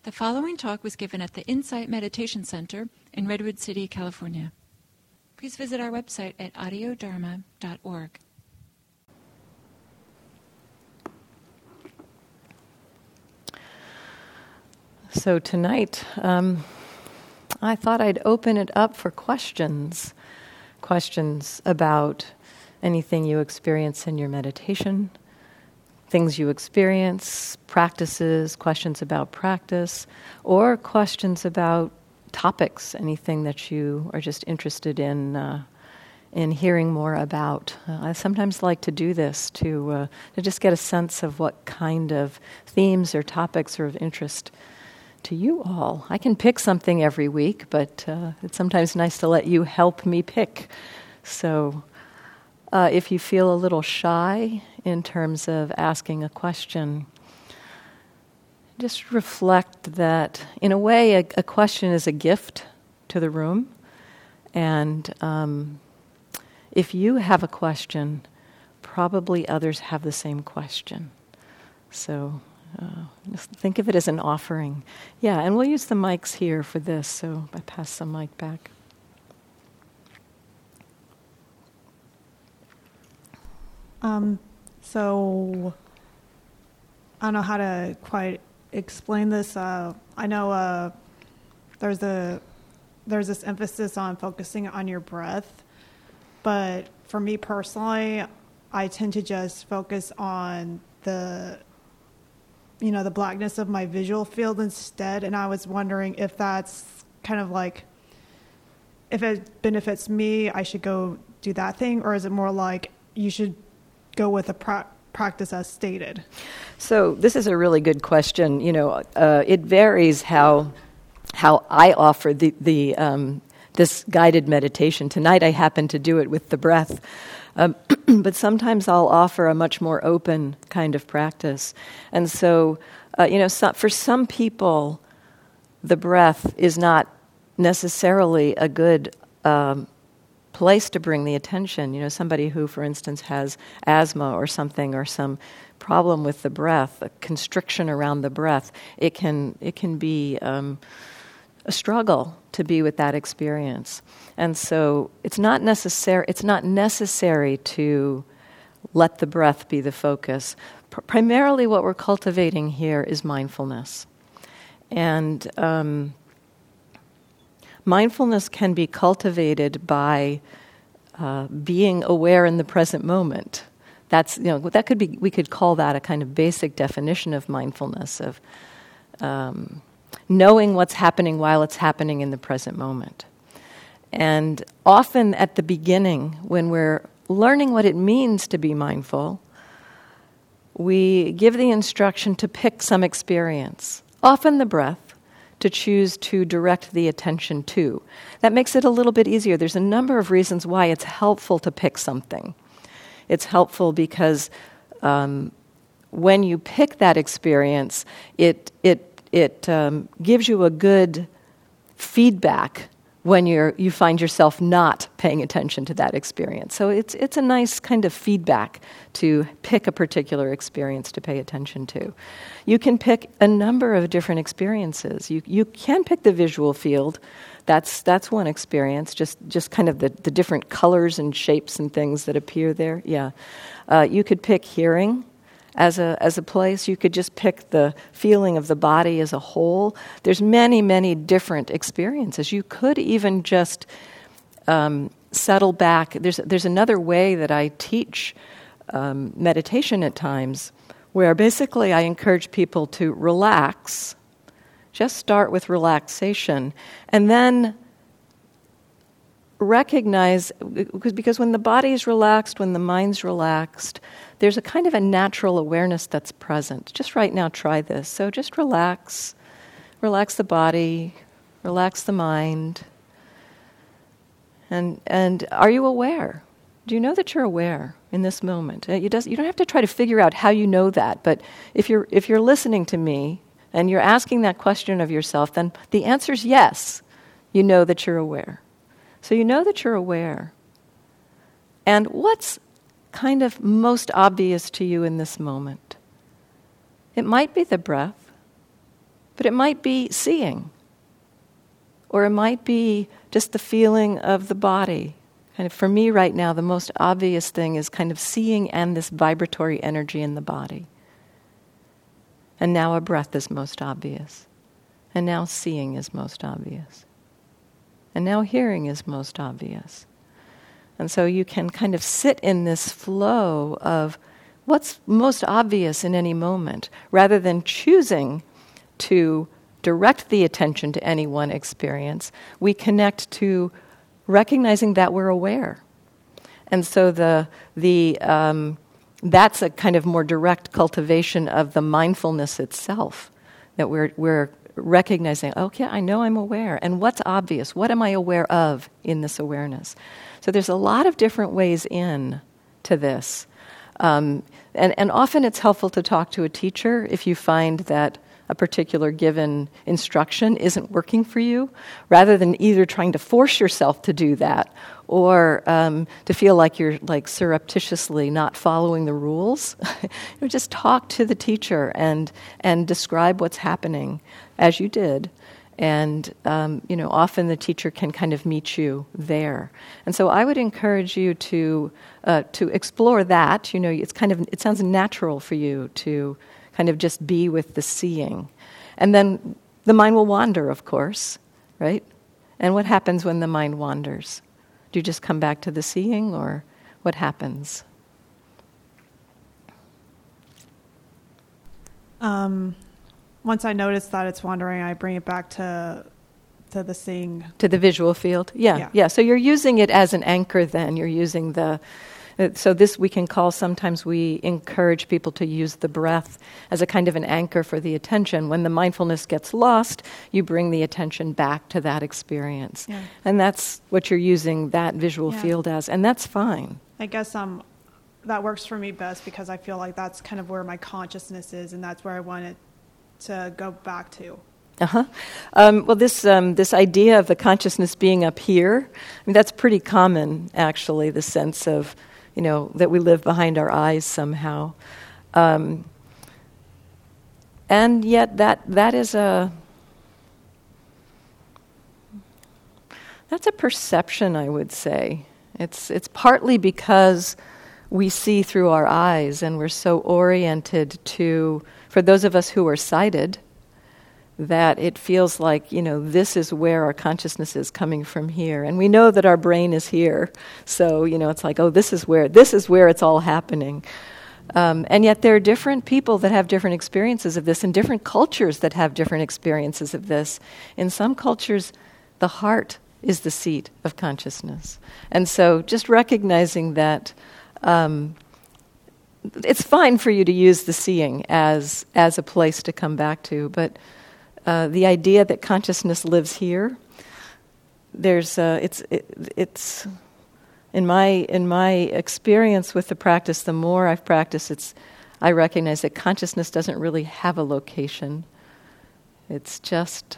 The following talk was given at the Insight Meditation Center in Redwood City, California. Please visit our website at audiodharma.org. So tonight, I thought I'd open it up for questions. Questions about anything you experience in your meditation, things you experience, practices, questions about practice, or questions about topics, anything that you are just interested in hearing more about. I sometimes like to do this to just get a sense of what kind of themes or topics are of interest to you all. I can pick something every week, but it's sometimes nice to let you help me pick. So if you feel a little shy in terms of asking a question, just reflect that, in a way, a question is a gift to the room. And if you have a question, probably others have the same question. So just think of it as an offering. Yeah, and we'll use the mics here for this, so I pass the mic back. So I don't know how to quite explain this. I know there's this emphasis on focusing on your breath, but for me personally, I tend to just focus on the blackness of my visual field instead. And I was wondering if that's kind of like, if it benefits me, I should go do that thing, or is it more like you should go with a practice as stated? So this is a really good question. It varies how I offer this guided meditation. Tonight I happen to do it with the breath, but sometimes I'll offer a much more open kind of practice. And so, for some people, the breath is not necessarily a good place to bring the attention. Somebody who, for instance, has asthma or something, or some problem with the breath, a constriction around the breath, it can be a struggle to be with that experience. And so it's not necessary to let the breath be the focus. Primarily what we're cultivating here is mindfulness. And mindfulness can be cultivated by being aware in the present moment. That could be. We could call that a kind of basic definition of mindfulness, of knowing what's happening while it's happening in the present moment. And often at the beginning, when we're learning what it means to be mindful, we give the instruction to pick some experience, often the breath, to choose to direct the attention to. That makes it a little bit easier. There's a number of reasons why it's helpful to pick something. It's helpful because when you pick that experience, it gives you a good feedback when you find yourself not paying attention to that experience. So it's a nice kind of feedback to pick a particular experience to pay attention to. You can pick a number of different experiences. You can pick the visual field. That's one experience, just kind of the different colors and shapes and things that appear there. Yeah. You could pick hearing as a place. You could just pick the feeling of the body as a whole. There's many, many different experiences. You could even just settle back. There's another way that I teach meditation at times, where basically I encourage people to relax. Just start with relaxation, and then recognize, because when the body is relaxed, when the mind's relaxed, there's a kind of a natural awareness that's present. Just right now, try this. So just relax the body, relax the mind, and are you aware? Do you know that you're aware in this moment? You don't have to try to figure out how you know that, but if you're listening to me and you're asking that question of yourself, then the answer is yes. You know that you're aware. So you know that you're aware. And what's kind of most obvious to you in this moment? It might be the breath. But it might be seeing. Or it might be just the feeling of the body. Kind of for me right now, the most obvious thing is kind of seeing and this vibratory energy in the body. And now a breath is most obvious. And now seeing is most obvious. And now hearing is most obvious. And so you can kind of sit in this flow of what's most obvious in any moment, rather than choosing to direct the attention to any one experience. We connect to recognizing that we're aware. And so that's a kind of more direct cultivation of the mindfulness itself, that we're recognizing, okay, I know I'm aware. And what's obvious? What am I aware of in this awareness? So there's a lot of different ways in to this. And often it's helpful to talk to a teacher if you find that a particular given instruction isn't working for you, rather than either trying to force yourself to do that or to feel like you're like surreptitiously not following the rules. Just talk to the teacher and describe what's happening as you did. And often the teacher can kind of meet you there. And so I would encourage you to explore that. It sounds natural for you to kind of just be with the seeing. And then the mind will wander, of course, right? And what happens when the mind wanders? Do you just come back to the seeing, or what happens? Once I notice that it's wandering, I bring it back to the seeing. To the visual field? Yeah. So you're using it as an anchor then. You're using so this we can call, sometimes we encourage people to use the breath as a kind of an anchor for the attention. When the mindfulness gets lost, you bring the attention back to that experience. Yeah. And that's what you're using that visual field as, and that's fine. I guess that works for me best because I feel like that's kind of where my consciousness is, and that's where I want it to go back to. Well, this idea of the consciousness being up here, that's pretty common, actually, the sense of, that we live behind our eyes somehow. And yet that is that's a perception, I would say. It's partly because we see through our eyes and we're so oriented to, for those of us who are sighted, that it feels like, this is where our consciousness is coming from here. And we know that our brain is here. So, it's like, this is where it's all happening. And yet there are different people that have different experiences of this, and different cultures that have different experiences of this. In some cultures, the heart is the seat of consciousness. And so just recognizing that it's fine for you to use the seeing as a place to come back to, but the idea that consciousness lives here, it's in my experience with the practice, the more I've practiced, I recognize that consciousness doesn't really have a location. It's just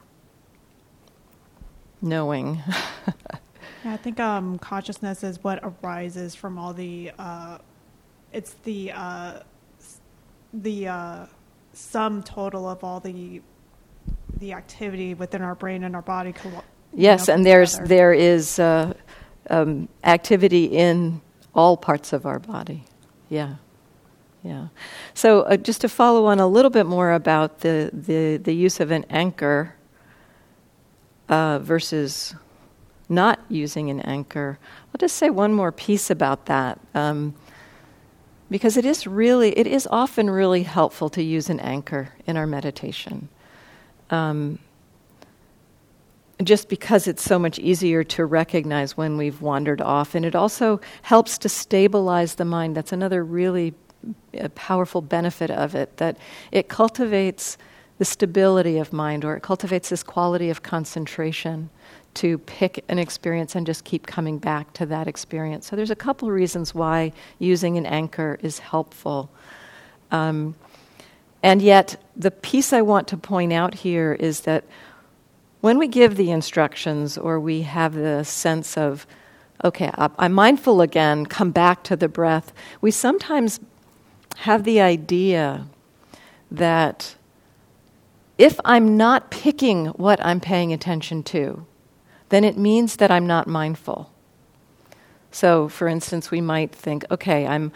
knowing. Yeah, I think consciousness is what arises from all the. It's the sum total of all the activity within our brain and our body. Yes, and there is activity in all parts of our body. Yeah. So just to follow on a little bit more about the use of an anchor versus not using an anchor, I'll just say one more piece about that. Because it is often really helpful to use an anchor in our meditation. Just because it's so much easier to recognize when we've wandered off. And it also helps to stabilize the mind. That's another really powerful benefit of it, that it cultivates the stability of mind, or it cultivates this quality of concentration to pick an experience and just keep coming back to that experience. So there's a couple reasons why using an anchor is helpful. And yet, the piece I want to point out here is that when we give the instructions, or we have the sense of, okay, I'm mindful again, come back to the breath, we sometimes have the idea that if I'm not picking what I'm paying attention to, then it means that I'm not mindful. So, for instance, we might think, okay, I'm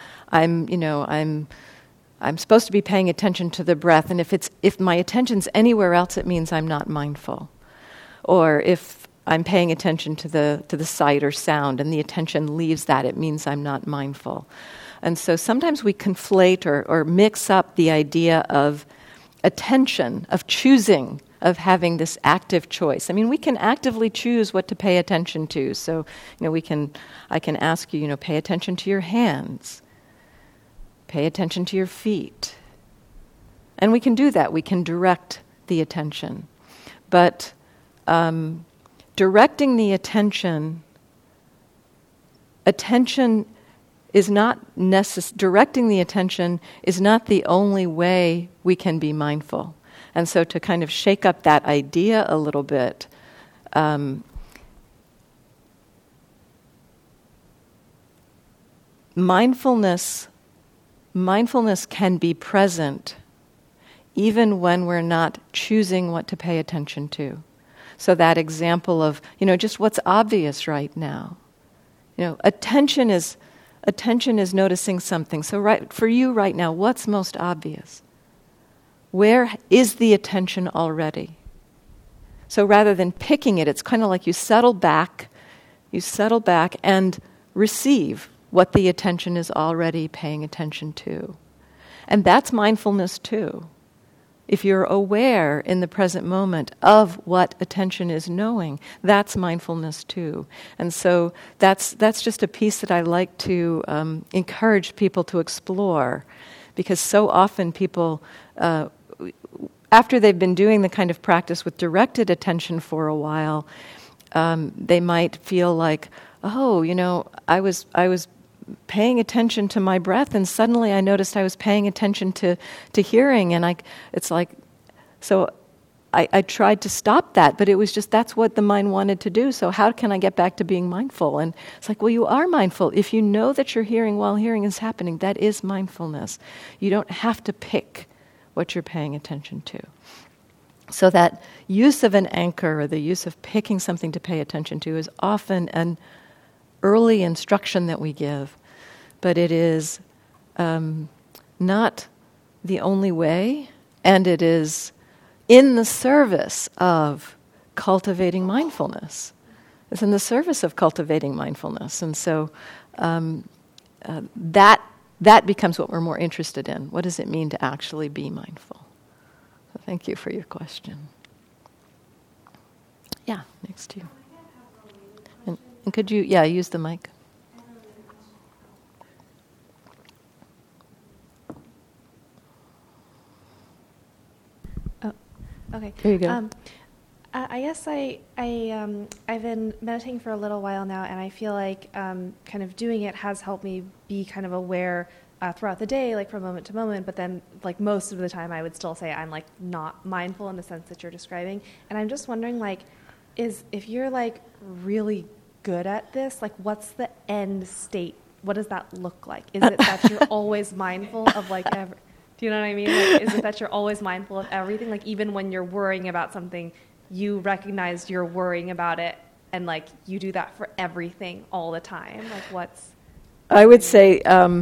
supposed to be paying attention to the breath, and if my attention's anywhere else, it means I'm not mindful. Or if I'm paying attention to the sight or sound, and the attention leaves that, it means I'm not mindful. And so sometimes we conflate or mix up the idea of attention, of choosing, of having this active choice. I mean, we can actively choose what to pay attention to. So, I can ask you, pay attention to your hands. Pay attention to your feet. And we can do that. We can direct the attention. But directing the attention is not directing the attention is not the only way we can be mindful. And so to kind of shake up that idea a little bit, mindfulness can be present even when we're not choosing what to pay attention to. So that example of, just what's obvious right now. Attention is noticing something. So for you right now, what's most obvious? Where is the attention already? So rather than picking it, it's kind of like you settle back and receive what the attention is already paying attention to. And that's mindfulness too. If you're aware in the present moment of what attention is knowing, that's mindfulness too. And so that's just a piece that I like to encourage people to explore, because so often people, after they've been doing the kind of practice with directed attention for a while, they might feel like, I was paying attention to my breath, and suddenly I noticed I was paying attention to hearing, and I tried to stop that, but it was just that's what the mind wanted to do. So how can I get back to being mindful? And it's like, well, you are mindful. If you know that you're hearing while hearing is happening, that is mindfulness. You don't have to pick what you're paying attention to. So that use of an anchor, or the use of picking something to pay attention to, is often an early instruction that we give, but it is not the only way, and it is in the service of cultivating mindfulness. It's in the service of cultivating mindfulness, and so that becomes what we're more interested in. What does it mean to actually be mindful? So thank you for your question. Yeah, next to you. And could you, use the mic. Oh, okay. There you go. I guess I've been meditating for a little while now, and I feel like kind of doing it has helped me be kind of aware throughout the day, like from moment to moment. But then, like most of the time, I would still say I'm like not mindful in the sense that you're describing. And I'm just wondering, like, if you're like really good at this, like what's the end state? What does that look like? Is it that you're always mindful of like do you know what I mean? Like, is it that you're always mindful of everything? Like even when you're worrying about something, you recognize you're worrying about it, and like you do that for everything all the time? Like what's... I would say,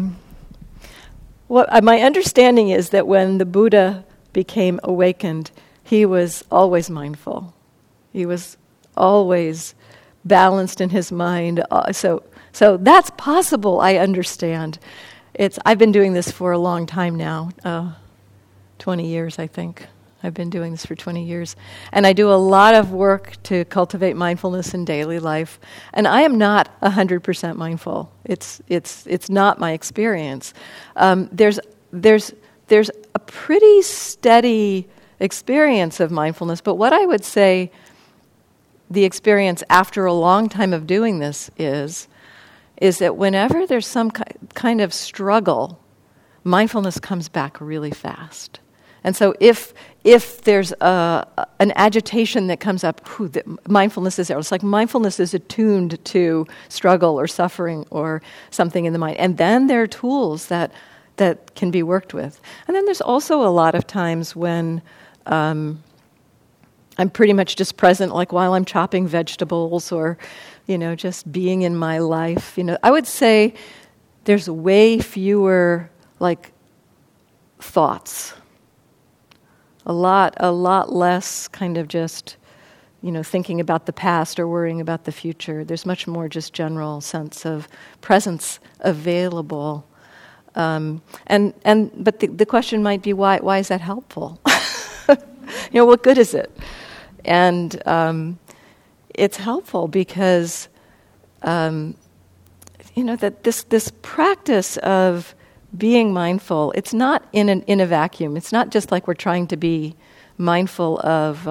my understanding is that when the Buddha became awakened, he was always mindful. He was always balanced in his mind. So that's possible, I understand. I've been doing this for a long time now, 20 years, I think. I've been doing this for 20 years. And I do a lot of work to cultivate mindfulness in daily life. And I am not 100% mindful. It's not my experience. There's a pretty steady experience of mindfulness, but what I would say the experience after a long time of doing this is that whenever there's some kind of struggle, mindfulness comes back really fast. And so if there's an agitation that comes up, mindfulness is there. It's like mindfulness is attuned to struggle or suffering or something in the mind. And then there are tools that can be worked with. And then there's also a lot of times when I'm pretty much just present, like while I'm chopping vegetables or, just being in my life. I would say there's way fewer, like, thoughts. A lot less kind of just, thinking about the past or worrying about the future. There's much more just general sense of presence available. But the question might be, why is that helpful? What good is it? And it's helpful because, that this practice of being mindful, it's not in a vacuum. It's not just like we're trying to be mindful of,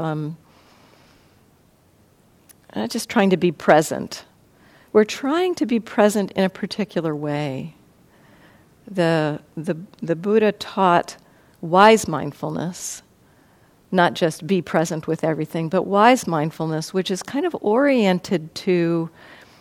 not just trying to be present. We're trying to be present in a particular way. The Buddha taught wise mindfulness, not just be present with everything, but wise mindfulness, which is kind of oriented to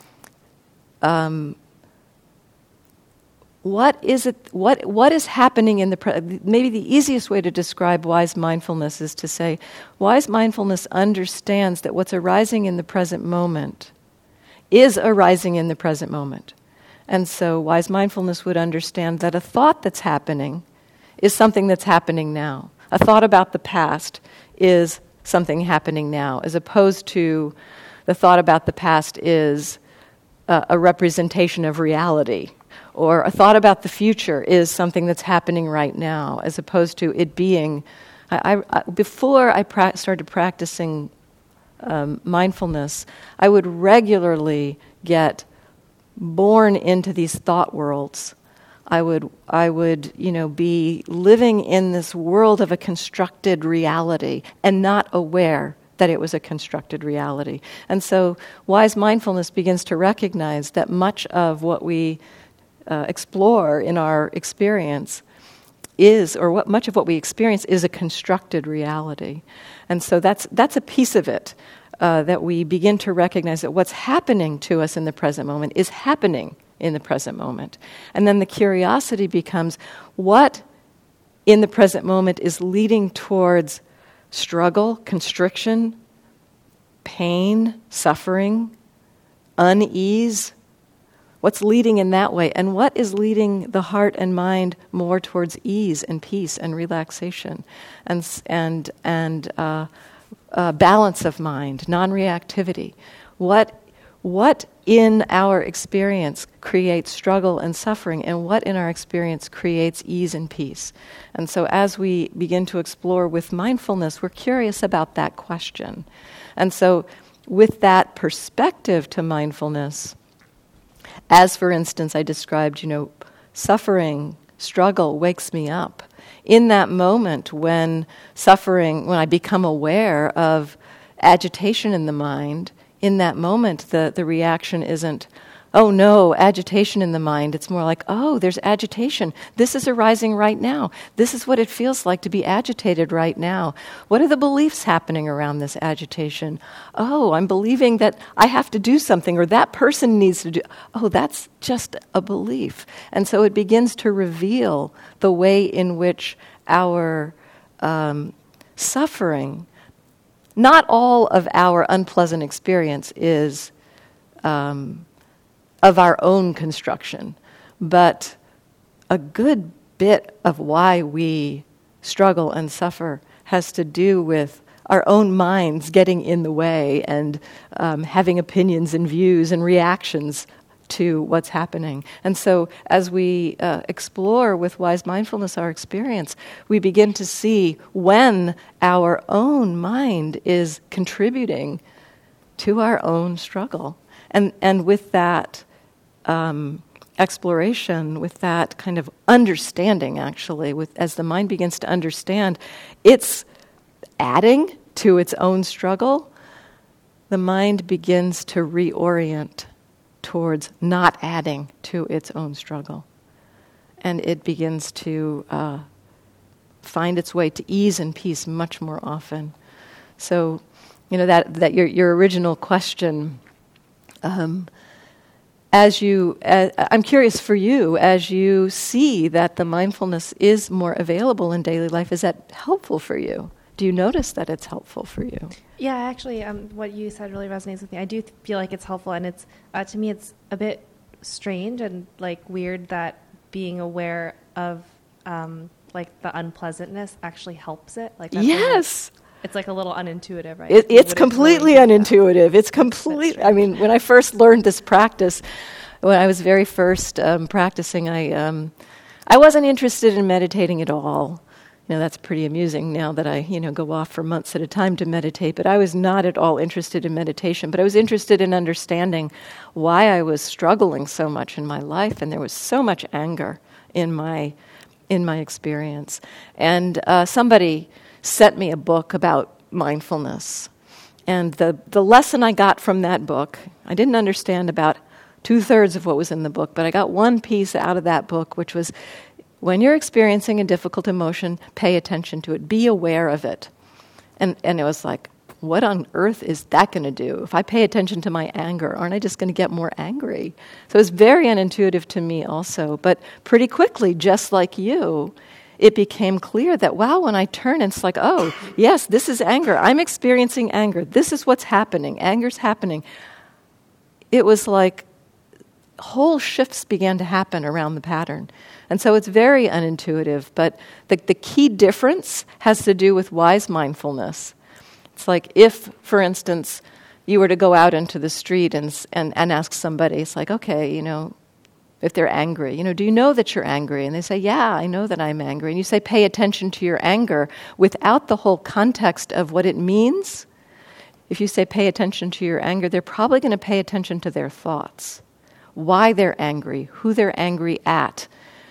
what is happening in the present. Maybe the easiest way to describe wise mindfulness is to say, wise mindfulness understands that what's arising in the present moment is arising in the present moment. And so wise mindfulness would understand that a thought that's happening is something that's happening now. A thought about the past is something happening now, as opposed to the thought about the past is a representation of reality. Or a thought about the future is something that's happening right now, as opposed to it being... Before I started practicing mindfulness, I would regularly get born into these thought worlds. I would, be living in this world of a constructed reality and not aware that it was a constructed reality. And so wise mindfulness begins to recognize that much of what we explore in our experience much of what we experience is a constructed reality. And so that's a piece of it, that we begin to recognize that what's happening to us in the present moment is happening in the present moment. And then the curiosity becomes, what in the present moment is leading towards struggle, constriction, pain, suffering, unease? What's leading in that way? And what is leading the heart and mind more towards ease and peace and relaxation and balance of mind, non-reactivity? What in our experience creates struggle and suffering, and what in our experience creates ease and peace? And so as we begin to explore with mindfulness, we're curious about that question. And so with that perspective to mindfulness, as for instance I described, suffering, struggle wakes me up. In that moment when I become aware of agitation in the mind, in that moment, the reaction isn't, oh no, agitation in the mind. It's more like, oh, there's agitation. This is arising right now. This is what it feels like to be agitated right now. What are the beliefs happening around this agitation? Oh, I'm believing that I have to do something, or that person needs to do. Oh, that's just a belief. And so it begins to reveal the way in which our suffering, not all of our unpleasant experience is of our own construction, but a good bit of why we struggle and suffer has to do with our own minds getting in the way and having opinions and views and reactions to what's happening. And so as we explore with wise mindfulness our experience, we begin to see when our own mind is contributing to our own struggle. And with that exploration, with that kind of understanding, actually, as the mind begins to understand it's adding to its own struggle, the mind begins to reorient towards not adding to its own struggle. And it begins to find its way to ease and peace much more often. So, that your original question, I'm curious for you, as you see that the mindfulness is more available in daily life, is that helpful for you? Do you notice that it's helpful for you? Yeah, actually, what you said really resonates with me. I do feel like it's helpful, and it's to me, it's a bit strange and like weird that being aware of like the unpleasantness actually helps it. Like that's yes. It's like a little unintuitive, right? It's completely unintuitive. It's completely, I mean, when I first learned this practice, when I was very first practicing, I wasn't interested in meditating at all. You know, that's pretty amusing now that I, go off for months at a time to meditate, but I was not at all interested in meditation, but I was interested in understanding why I was struggling so much in my life, and there was so much anger in my experience. And somebody sent me a book about mindfulness. And the lesson I got from that book, I didn't understand about 2/3 of what was in the book, but I got one piece out of that book, which was, when you're experiencing a difficult emotion, pay attention to it. Be aware of it. And it was like, what on earth is that going to do? If I pay attention to my anger, aren't I just going to get more angry? So it was very unintuitive to me also. But pretty quickly, just like you, it became clear that, wow, when I turn, it's like, oh, yes, this is anger. I'm experiencing anger. This is what's happening. Anger's happening. It was like whole shifts began to happen around the pattern. And so it's very unintuitive, but the key difference has to do with wise mindfulness. It's like if, for instance, you were to go out into the street and ask somebody, it's like, okay, if they're angry, do you know that you're angry? And they say, yeah, I know that I'm angry. And you say, pay attention to your anger without the whole context of what it means. If you say, pay attention to your anger, they're probably going to pay attention to their thoughts, why they're angry, who they're angry at,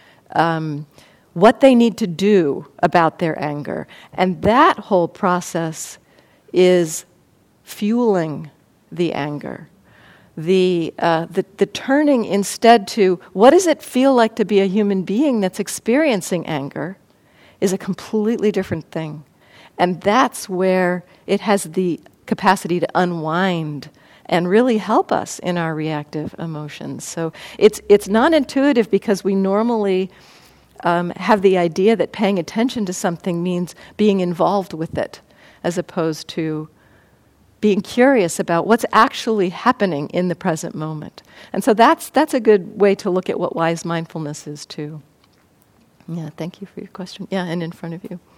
what they need to do about their anger. And that whole process is fueling the anger. The turning instead to, what does it feel like to be a human being that's experiencing anger, is a completely different thing. And that's where it has the capacity to unwind and really help us in our reactive emotions. So it's non-intuitive because we normally have the idea that paying attention to something means being involved with it, as opposed to being curious about what's actually happening in the present moment. And so that's a good way to look at what wise mindfulness is too. Yeah, thank you for your question. Yeah, and in front of you.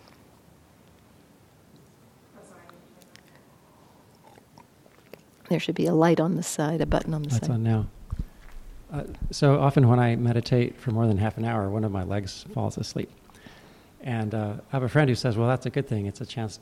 There should be a light on the side, a button on the side. That's on now. So often when I meditate for more than half an hour, one of my legs falls asleep. And I have a friend who says, well, that's a good thing. It's a chance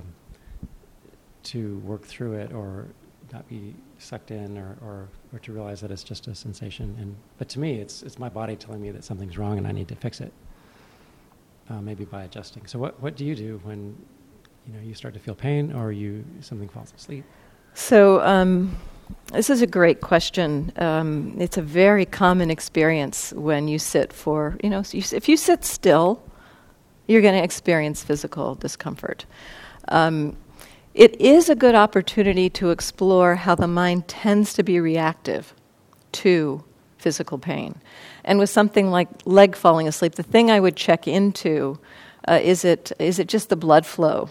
to work through it or not be sucked in or to realize that it's just a sensation. But to me, it's my body telling me that something's wrong and I need to fix it, maybe by adjusting. So what do you do when you start to feel pain or something falls asleep? So this is a great question. It's a very common experience when you sit for, if you sit still, you're going to experience physical discomfort. It is a good opportunity to explore how the mind tends to be reactive to physical pain. And with something like leg falling asleep, the thing I would check into, is it just the blood flow,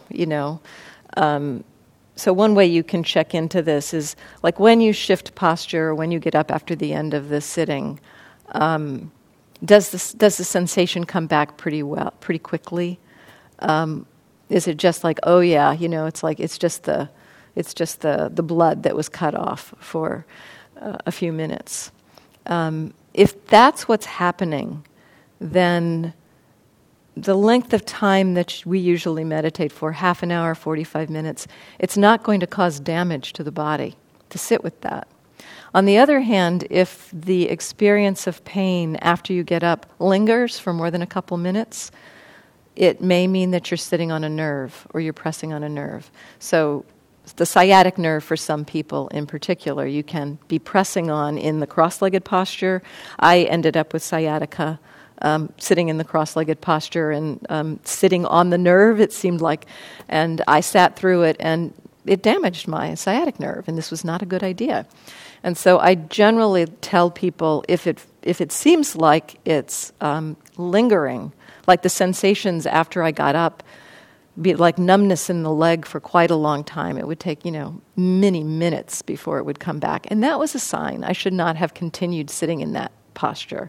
So one way you can check into this is, like when you shift posture or when you get up after the end of the sitting, does the sensation come back pretty quickly? Is it just like, oh yeah, it's like it's just the blood that was cut off for a few minutes? If that's what's happening, then the length of time that we usually meditate for, half an hour, 45 minutes, it's not going to cause damage to the body to sit with that. On the other hand, if the experience of pain after you get up lingers for more than a couple minutes, it may mean that you're sitting on a nerve or you're pressing on a nerve. So the sciatic nerve for some people in particular, you can be pressing on in the cross-legged posture. I ended up with sciatica sitting in the cross-legged posture and sitting on the nerve, it seemed like, and I sat through it and it damaged my sciatic nerve, and this was not a good idea. And so I generally tell people if it seems like it's lingering, like the sensations after I got up be like numbness in the leg for quite a long time. It would take, many minutes before it would come back. And that was a sign. I should not have continued sitting in that posture.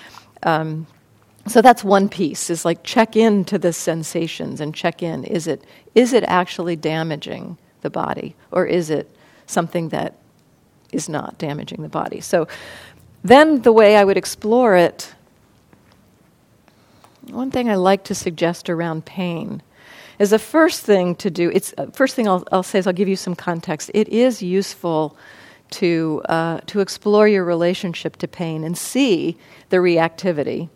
So that's one piece, is like check into the sensations and check in. Is it actually damaging the body, or is it something that is not damaging the body? So then the way I would explore it, one thing I like to suggest around pain is the first thing to do. First thing I'll say is I'll give you some context. It is useful to explore your relationship to pain and see the reactivity,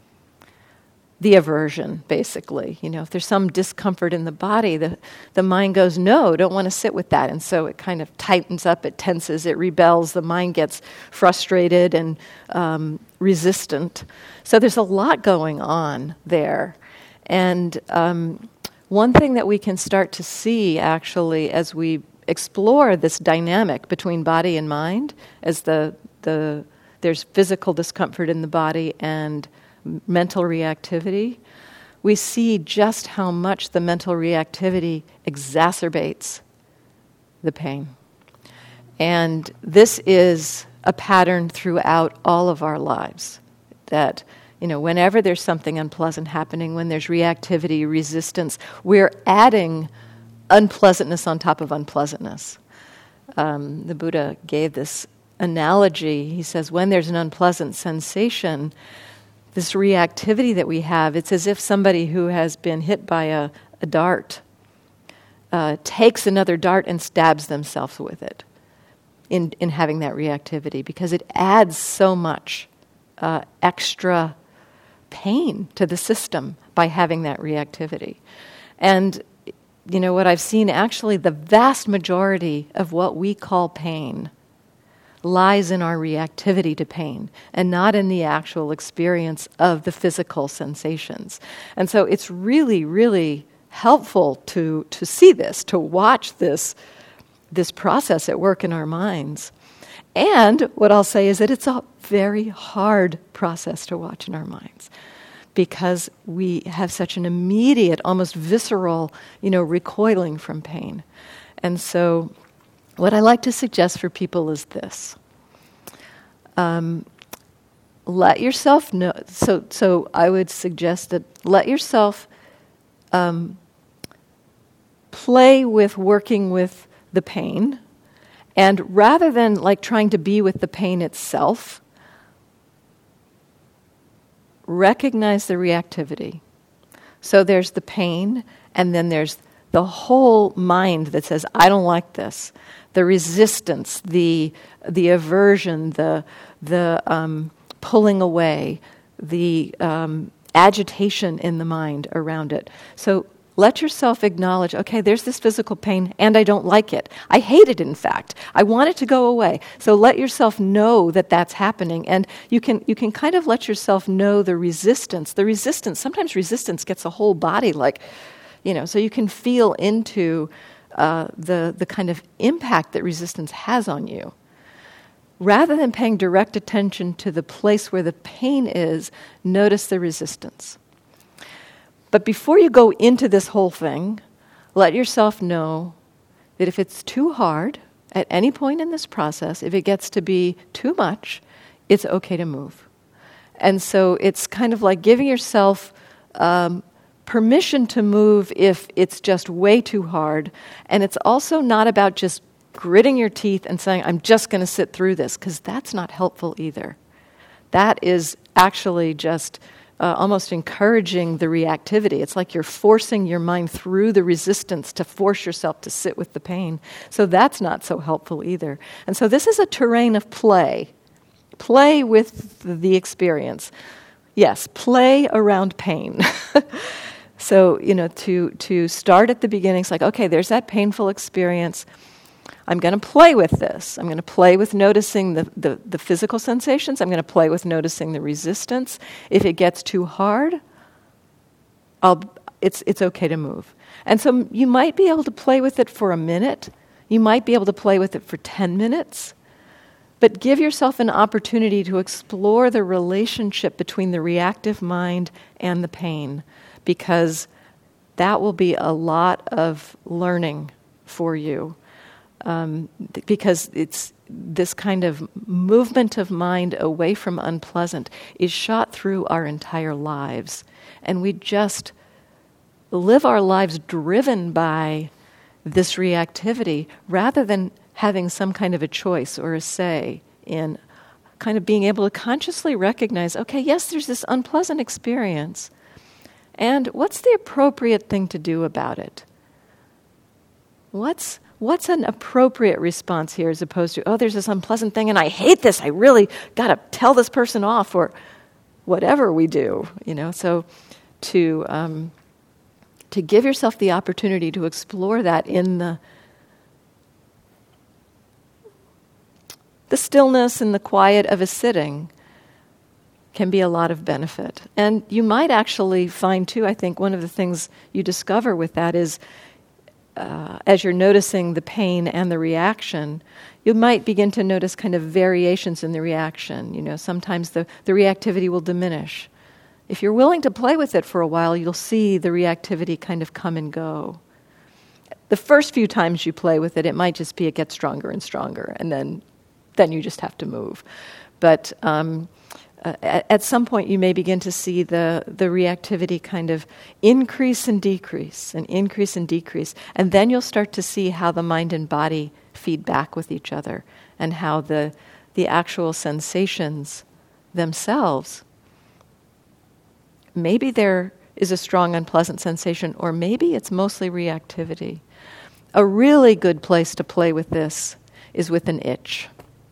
the aversion, basically. If there's some discomfort in the body, the mind goes, no, don't want to sit with that. And so it kind of tightens up, it tenses, it rebels, the mind gets frustrated and resistant. So there's a lot going on there. And one thing that we can start to see, actually, as we explore this dynamic between body and mind, as there's physical discomfort in the body and mental reactivity, we see just how much the mental reactivity exacerbates the pain. And this is a pattern throughout all of our lives, that whenever there's something unpleasant happening, when there's reactivity, resistance, we're adding unpleasantness on top of unpleasantness. The Buddha gave this analogy. He says, when there's an unpleasant sensation, this reactivity that we have, it's as if somebody who has been hit by a dart takes another dart and stabs themselves with it in having that reactivity, because it adds so much extra pain to the system by having that reactivity. And what I've seen, actually, the vast majority of what we call pain lies in our reactivity to pain and not in the actual experience of the physical sensations. And so it's really, really helpful to see this, to watch this process at work in our minds. And what I'll say is that it's a very hard process to watch in our minds, because we have such an immediate, almost visceral, recoiling from pain. And so what I like to suggest for people is this. Let yourself know, so I would suggest that let yourself play with working with the pain, and rather than like trying to be with the pain itself, recognize the reactivity. So there's the pain, and then there's the whole mind that says, I don't like this. The resistance, the aversion, the pulling away, the agitation in the mind around it. So let yourself acknowledge, okay, there's this physical pain, and I don't like it. I hate it, in fact. I want it to go away. So let yourself know that that's happening, and you can kind of let yourself know the resistance. The resistance, sometimes resistance gets a whole body, so you can feel into the kind of impact that resistance has on you. Rather than paying direct attention to the place where the pain is, notice the resistance. But before you go into this whole thing, let yourself know that if it's too hard at any point in this process, if it gets to be too much, it's okay to move. And so it's kind of like giving yourself permission to move if it's just way too hard. And it's also not about just gritting your teeth and saying, I'm just going to sit through this, because that's not helpful either. That is actually just almost encouraging the reactivity. It's like you're forcing your mind through the resistance to force yourself to sit with the pain. So that's not so helpful either. And so this is a terrain of play. Play with the experience. Yes, play around pain. So, to start at the beginning, it's like, okay, there's that painful experience. I'm going to play with this. I'm going to play with noticing the physical sensations. I'm going to play with noticing the resistance. If it gets too hard, it's okay to move. And so you might be able to play with it for a minute. You might be able to play with it for 10 minutes. But give yourself an opportunity to explore the relationship between the reactive mind and the pain, because that will be a lot of learning for you, because it's this kind of movement of mind away from unpleasant is shot through our entire lives. And we just live our lives driven by this reactivity rather than having some kind of a choice or a say in kind of being able to consciously recognize, okay, yes, there's this unpleasant experience, and what's the appropriate thing to do about it? What's an appropriate response here as opposed to, oh, there's this unpleasant thing and I hate this, I really got to tell this person off, or whatever we do, So to give yourself the opportunity to explore that in the stillness and the quiet of a sitting can be a lot of benefit. And you might actually find, too, I think one of the things you discover with that is, as you're noticing the pain and the reaction, you might begin to notice kind of variations in the reaction. Sometimes the reactivity will diminish. If you're willing to play with it for a while, you'll see the reactivity kind of come and go. The first few times you play with it, it might just be it gets stronger and stronger, and then you just have to move. But at some point you may begin to see the reactivity kind of increase and decrease, and increase and decrease. And then you'll start to see how the mind and body feed back with each other, and how the actual sensations themselves, maybe there is a strong unpleasant sensation, or maybe it's mostly reactivity. A really good place to play with this is with an itch.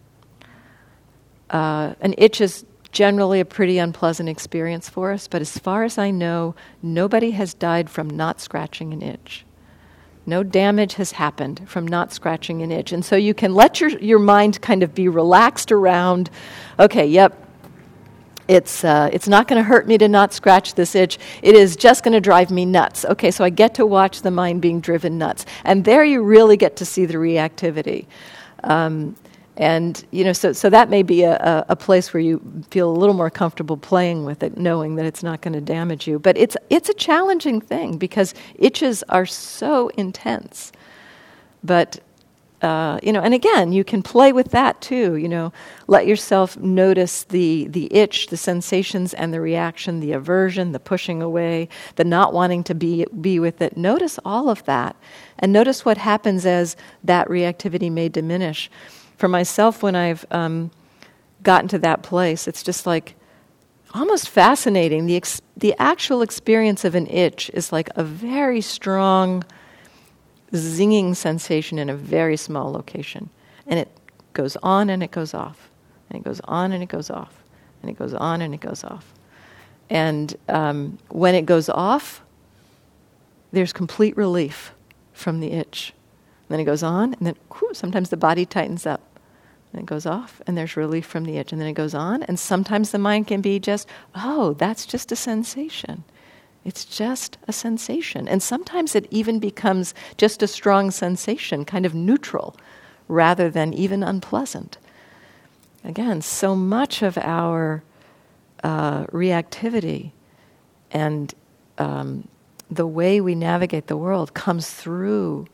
An itch is generally a pretty unpleasant experience for us, but as far as I know, nobody has died from not scratching an itch. No damage has happened from not scratching an itch. And so you can let your mind kind of be relaxed around, okay, yep, it's not going to hurt me to not scratch this itch. It is just going to drive me nuts. Okay, so I get to watch the mind being driven nuts. And there you really get to see the reactivity. And, so that may be a place where you feel a little more comfortable playing with it, knowing that it's not going to damage you. But it's a challenging thing because itches are so intense. But, and again, you can play with that too, let yourself notice the itch, the sensations and the reaction, the aversion, the pushing away, the not wanting to be with it. Notice all of that and notice what happens as that reactivity may diminish. For myself, when I've gotten to that place, it's just like almost fascinating. The actual experience of an itch is like a very strong zinging sensation in a very small location. And it goes on and it goes off. And it goes on and it goes off. And it goes on and it goes off. And when it goes off, there's complete relief from the itch. And then it goes on, and then sometimes the body tightens up. And it goes off, and there's relief from the itch. And then it goes on, and sometimes the mind can be just, oh, that's just a sensation. It's just a sensation. And sometimes it even becomes just a strong sensation, kind of neutral, rather than even unpleasant. Again, so much of our reactivity and the way we navigate the world comes through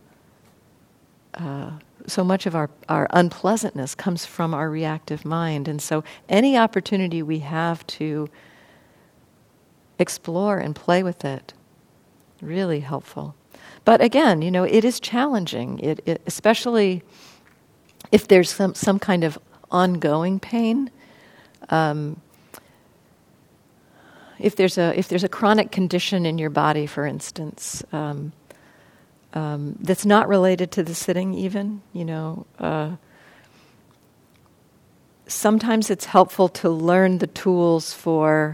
so much of our unpleasantness comes from our reactive mind. And so any opportunity we have to explore and play with it, really helpful. But again, it is challenging, it especially if there's some kind of ongoing pain. If there's a chronic condition in your body, for instance, that's not related to the sitting even, sometimes it's helpful to learn the tools for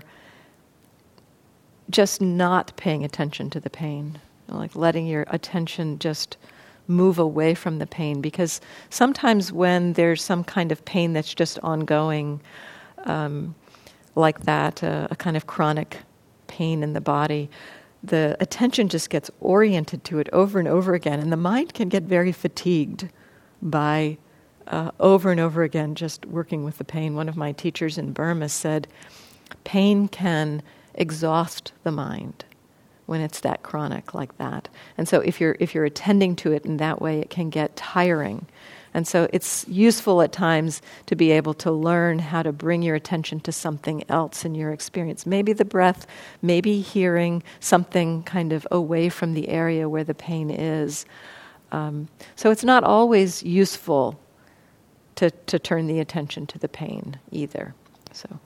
just not paying attention to the pain, like letting your attention just move away from the pain. Because sometimes when there's some kind of pain that's just ongoing, like that, a kind of chronic pain in the body, the attention just gets oriented to it over and over again, and the mind can get very fatigued by over and over again just working with the pain. One of my teachers in Burma said, pain can exhaust the mind. when it's that chronic like that. And so if you're attending to it in that way, it can get tiring. And so it's useful at times to be able to learn how to bring your attention to something else in your experience. Maybe the breath, maybe hearing something kind of away from the area where the pain is. So it's not always useful to turn the attention to the pain either. So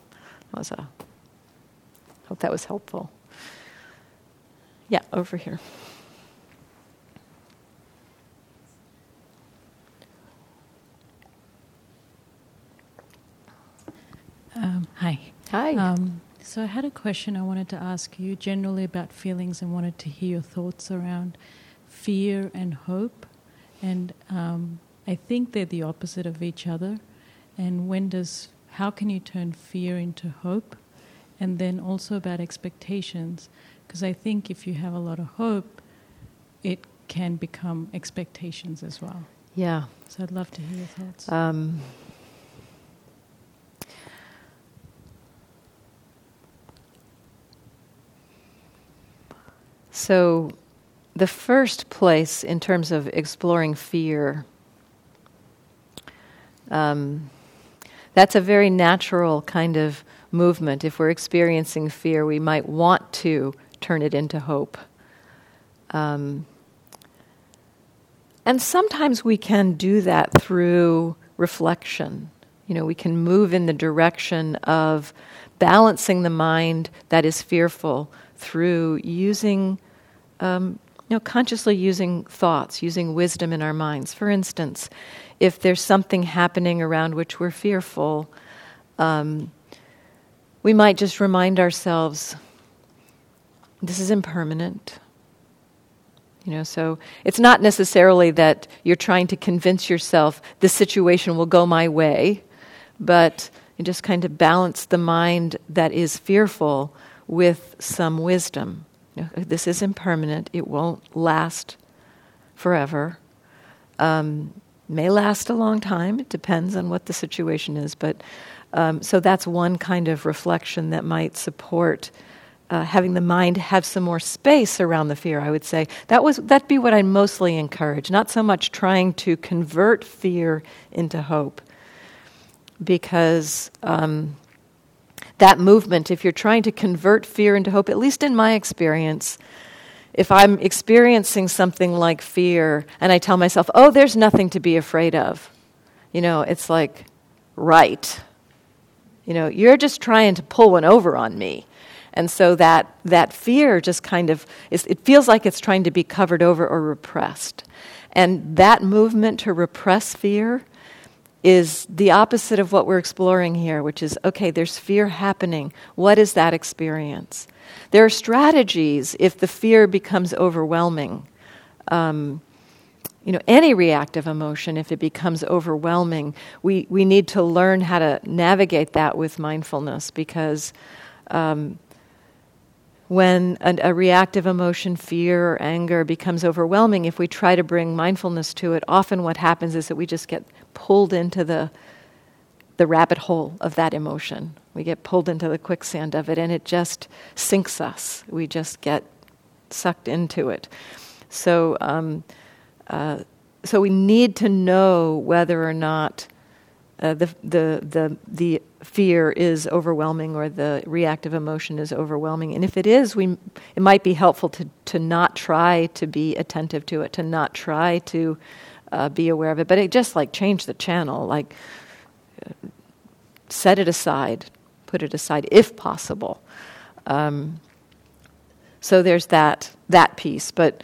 hope that was helpful. Yeah, over here. Hi. Hi. So I had a question I wanted to ask you generally about feelings and wanted to hear your thoughts around fear and hope. And I think they're the opposite of each other. And how can you turn fear into hope? And then also about expectations. Because I think if you have a lot of hope, it can become expectations as well. Yeah. So I'd love to hear your thoughts. So the first place in terms of exploring fear, that's a very natural kind of movement. If we're experiencing fear, we might want to turn it into hope. And sometimes we can do that through reflection. We can move in the direction of balancing the mind that is fearful through using, consciously using thoughts, using wisdom in our minds. For instance, if there's something happening around which we're fearful, we might just remind ourselves, this is impermanent. So it's not necessarily that you're trying to convince yourself this situation will go my way, but you just kind of balance the mind that is fearful with some wisdom. This is impermanent. It won't last forever. May last a long time. It depends on what the situation is. But so that's one kind of reflection that might support having the mind have some more space around the fear, I would say. That'd be what I mostly encourage. Not so much trying to convert fear into hope. Because that movement, if you're trying to convert fear into hope, at least in my experience, if I'm experiencing something like fear and I tell myself, oh, there's nothing to be afraid of, it's like, right. You're just trying to pull one over on me. And so that fear just kind of, it feels like it's trying to be covered over or repressed. And that movement to repress fear is the opposite of what we're exploring here, which is, okay, there's fear happening. What is that experience? There are strategies if the fear becomes overwhelming. Any reactive emotion, if it becomes overwhelming, we need to learn how to navigate that with mindfulness, because when a reactive emotion, fear or anger, becomes overwhelming, if we try to bring mindfulness to it, often what happens is that we just get pulled into the rabbit hole of that emotion. We get pulled into the quicksand of it, and it just sinks us. We just get sucked into it. So we need to know whether or not the fear is overwhelming or the reactive emotion is overwhelming. And if it is, it might be helpful to not try to be attentive to it, to not try to be aware of it, but it just change the channel, set it aside, put it aside if possible. So there's that piece, but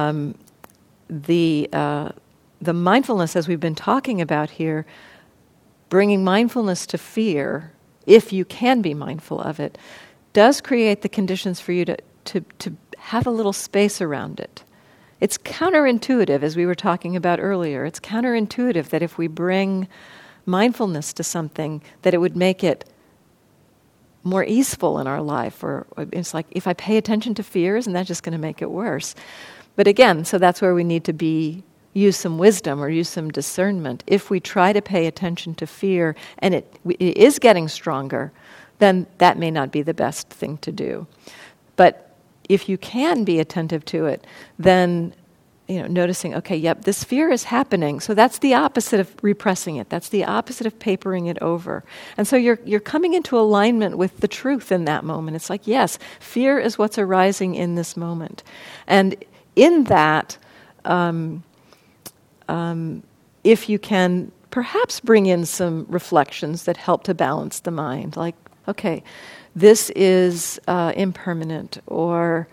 the mindfulness, as we've been talking about here, bringing mindfulness to fear, if you can be mindful of it, does create the conditions for you to have a little space around it. It's counterintuitive, as we were talking about earlier. It's counterintuitive that if we bring mindfulness to something, that it would make it more easeful in our life. Or it's like, if I pay attention to fear, isn't that just going to make it worse? But again, so that's where we need to use some wisdom or use some discernment. If we try to pay attention to fear and it is getting stronger, then that may not be the best thing to do. But if you can be attentive to it, then noticing, okay, yep, this fear is happening. So that's the opposite of repressing it. That's the opposite of papering it over. And so you're coming into alignment with the truth in that moment. It's like, yes, fear is what's arising in this moment. And in that, if you can perhaps bring in some reflections that help to balance the mind, like, okay, this is impermanent, or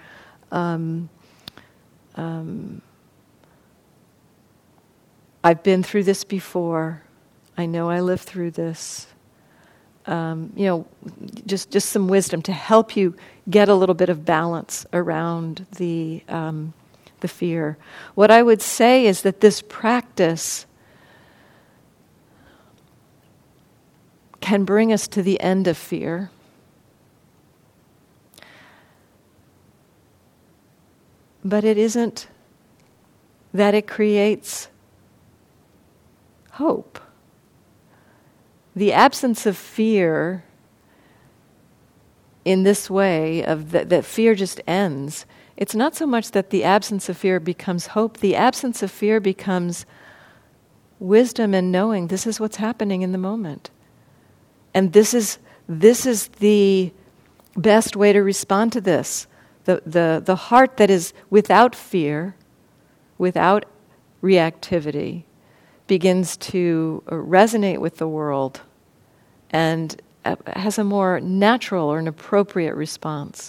I've been through this before. I know I lived through this. Just some wisdom to help you get a little bit of balance around the fear. What I would say is that this practice can bring us to the end of fear. But it isn't that it creates hope. The absence of fear in this way, of that fear just ends, it's not so much that the absence of fear becomes hope. The absence of fear becomes wisdom and knowing this is what's happening in the moment. And this is the best way to respond to this. The heart that is without fear, without reactivity, begins to resonate with the world and has a more natural or an appropriate response.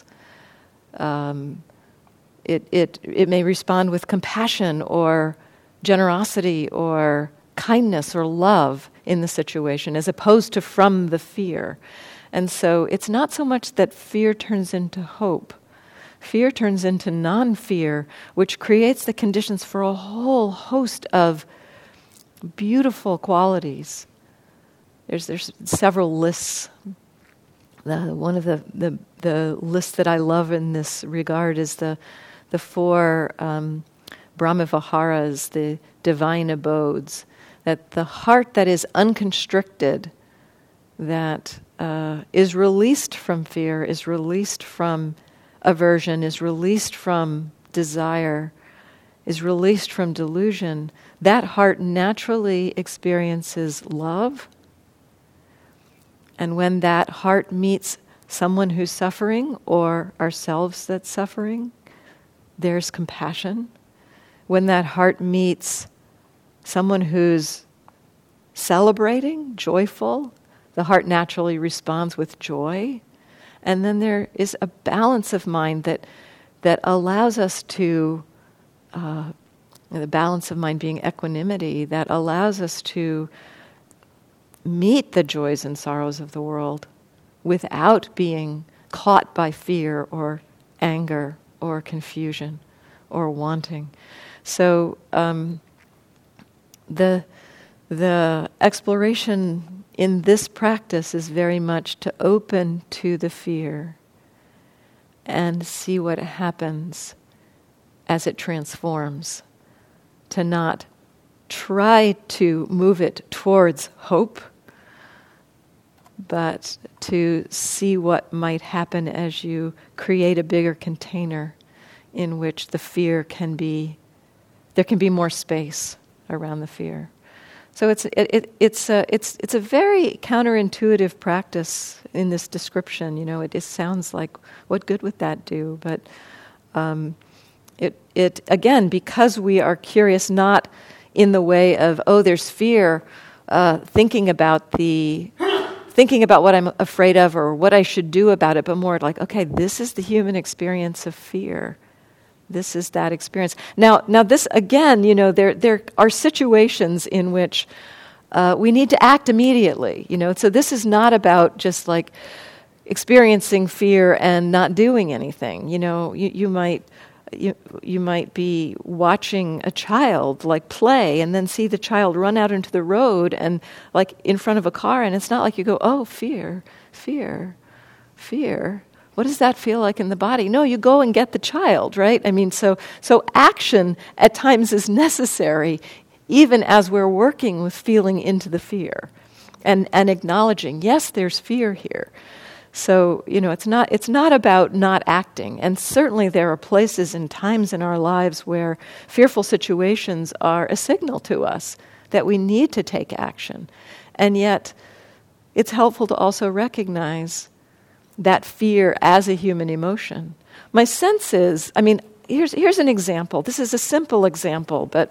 It may respond with compassion or generosity or kindness or love in the situation, as opposed to from the fear. And so it's not so much that fear turns into hope. Fear turns into non-fear, which creates the conditions for a whole host of beautiful qualities. There's several lists. One of the lists that I love in this regard is the 4 Brahmaviharas, the divine abodes. That the heart that is unconstricted, that is released from fear, is released from aversion, is released from desire, is released from delusion, that heart naturally experiences love. And when that heart meets someone who's suffering, or ourselves that's suffering, there's compassion. When that heart meets someone who's celebrating, joyful, the heart naturally responds with joy. And then there is a balance of mind that allows us to, the balance of mind being equanimity, that allows us to meet the joys and sorrows of the world without being caught by fear or anger or confusion or wanting. So the exploration in this practice is very much to open to the fear and see what happens as it transforms, to not try to move it towards hope, but to see what might happen as you create a bigger container in which the fear can be, there can be more space around the fear. So it's a very counterintuitive practice in this description. It just sounds like, what good would that do? But it again, because we are curious, not in the way of, there's fear, thinking about what I'm afraid of or what I should do about it, but more like, okay, this is the human experience of fear. This is that experience. Now this again, there are situations in which we need to act immediately. So this is not about just like experiencing fear and not doing anything. You might be watching a child like play and then see the child run out into the road and like in front of a car, and it's not like you go, oh, fear. What does that feel like in the body? No, you go and get the child, right? I mean, so action at times is necessary, even as we're working with feeling into the fear and acknowledging, yes, there's fear here. So, it's not about not acting. And certainly there are places and times in our lives where fearful situations are a signal to us that we need to take action. And yet, it's helpful to also recognize that fear as a human emotion. My sense is, here's an example. This is a simple example, but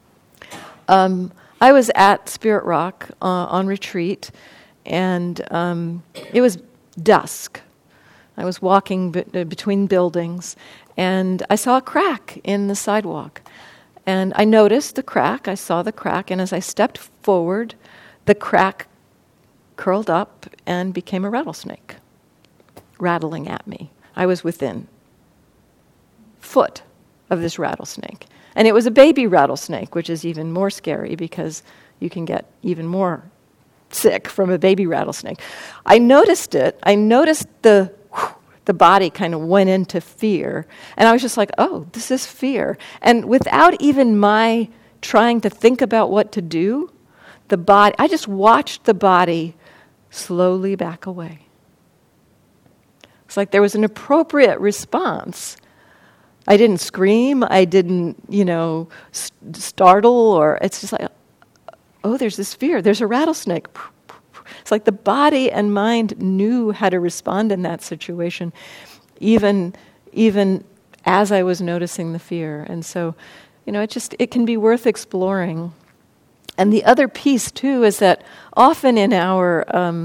I was at Spirit Rock on retreat, and it was dusk. I was walking between buildings, and I saw a crack in the sidewalk. And I noticed the crack, I saw the crack, and as I stepped forward, the crack curled up and became a rattlesnake, rattling at me. I was within foot of this rattlesnake. And it was a baby rattlesnake, which is even more scary because you can get even more sick from a baby rattlesnake. I noticed it. I noticed the body kind of went into fear. And I was just like, oh, this is fear. And without even my trying to think about what to do, I just watched the body slowly back away. It's like there was an appropriate response. I didn't scream. I didn't, startle, or it's just like, oh, there's this fear. There's a rattlesnake. It's like the body and mind knew how to respond in that situation, even as I was noticing the fear. And so, it can be worth exploring. And the other piece too is that often in our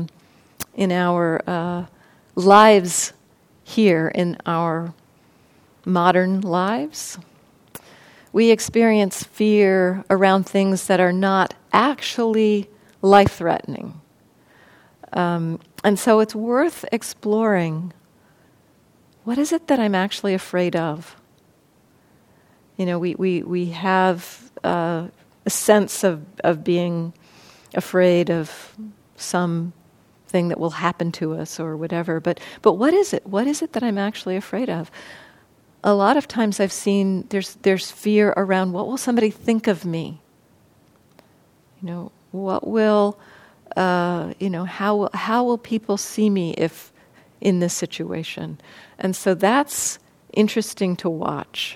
lives here, in our modern lives, we experience fear around things that are not actually life-threatening. And so it's worth exploring, what is it that I'm actually afraid of? We have a sense of being afraid of something that will happen to us or whatever. But what is it? What is it that I'm actually afraid of? A lot of times I've seen there's fear around, what will somebody think of me? What will, how will people see me if in this situation? And so that's interesting to watch.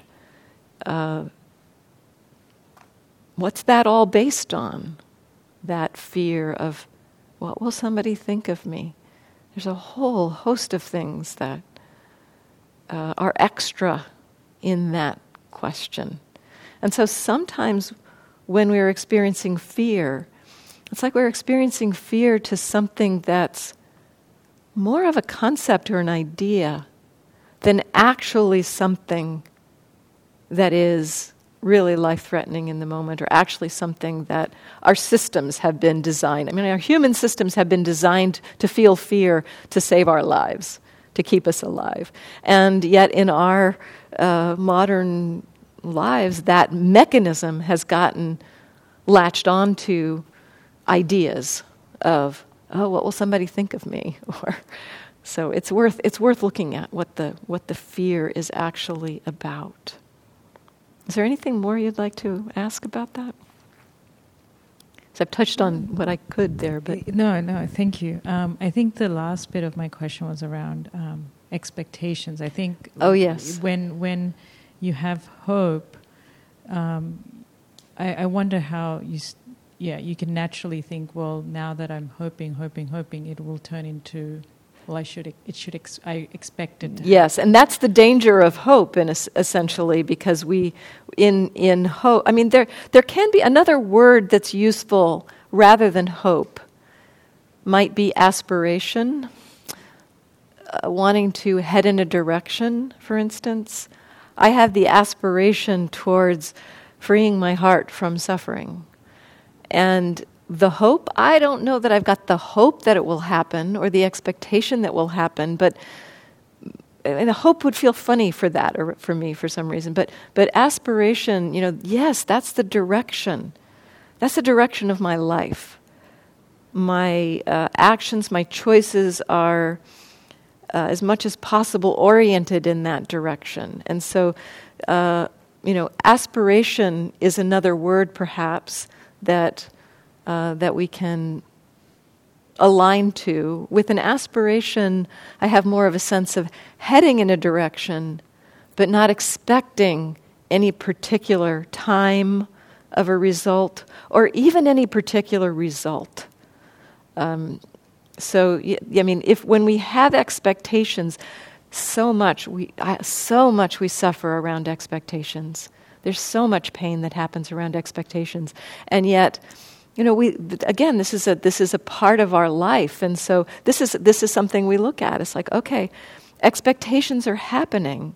What's that all based on? That fear of, what will somebody think of me? There's a whole host of things that are extra in that question. And so sometimes when we're experiencing fear, it's like we're experiencing fear to something that's more of a concept or an idea than actually something that is really life-threatening in the moment, or actually something that our systems have been designed. Our human systems have been designed to feel fear to save our lives, to keep us alive. And yet in our modern lives, that mechanism has gotten latched onto ideas of, oh, what will somebody think of me? Or so it's worth looking at what the fear is actually about. Is there anything more you'd like to ask about that? So I've touched on what I could there, but no, thank you. I think the last bit of my question was around expectations. I think. Oh yes. When you have hope, I wonder how you can naturally think, well, now that I'm hoping, it will turn into. Well, I expect it to yes, and that's the danger of hope, essentially, because we, in hope, there can be another word that's useful rather than hope. Might be aspiration, wanting to head in a direction, for instance. I have the aspiration towards freeing my heart from suffering. And the hope, I don't know that I've got the hope that it will happen or the expectation that will happen, but the hope would feel funny for that or for me for some reason. But aspiration, yes, that's the direction. That's the direction of my life. My actions, my choices are as much as possible oriented in that direction. And so, aspiration is another word perhaps that we can aligned to. With an aspiration, I have more of a sense of heading in a direction, but not expecting any particular time of a result, or even any particular result. So, I mean, when we have expectations, so much we suffer around expectations. There's so much pain that happens around expectations, and yet, this is a part of our life, and so this is something we look at. It's like, okay, expectations are happening.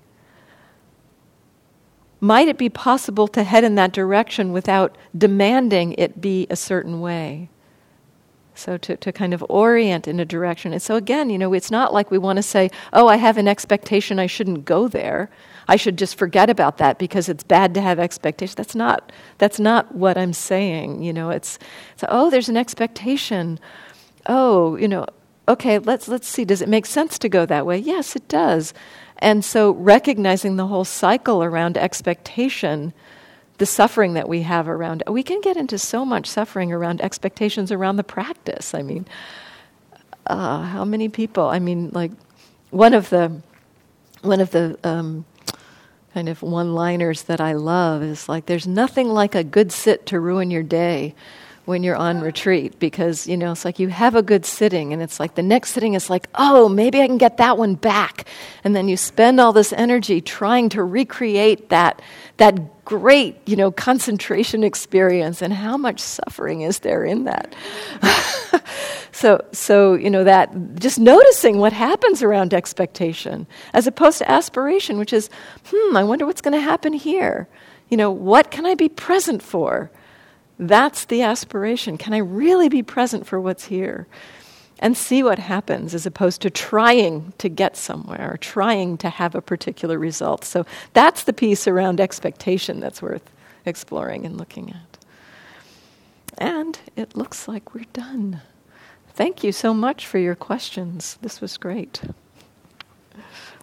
Might it be possible to head in that direction without demanding it be a certain way? So to kind of orient in a direction. And so again, it's not like we want to say, oh, I have an expectation, I shouldn't go there. I should just forget about that because it's bad to have expectations. That's not what I'm saying. It's oh, there's an expectation. Oh, okay, let's see, does it make sense to go that way? Yes, it does. And so recognizing the whole cycle around expectation, the suffering that we have around, we can get into so much suffering around expectations around the practice. I mean, how many people? I mean, like one of the kind of one-liners that I love is like, there's nothing like a good sit to ruin your day when you're on retreat, because, it's like you have a good sitting, and it's like the next sitting is like, oh, maybe I can get that one back. And then you spend all this energy trying to recreate that great, concentration experience, and how much suffering is there in that? So that just noticing what happens around expectation, as opposed to aspiration, which is, I wonder what's going to happen here. What can I be present for? That's the aspiration. Can I really be present for what's here? And see what happens, as opposed to trying to get somewhere, or trying to have a particular result. So that's the piece around expectation that's worth exploring and looking at. And it looks like we're done. Thank you so much for your questions. This was great.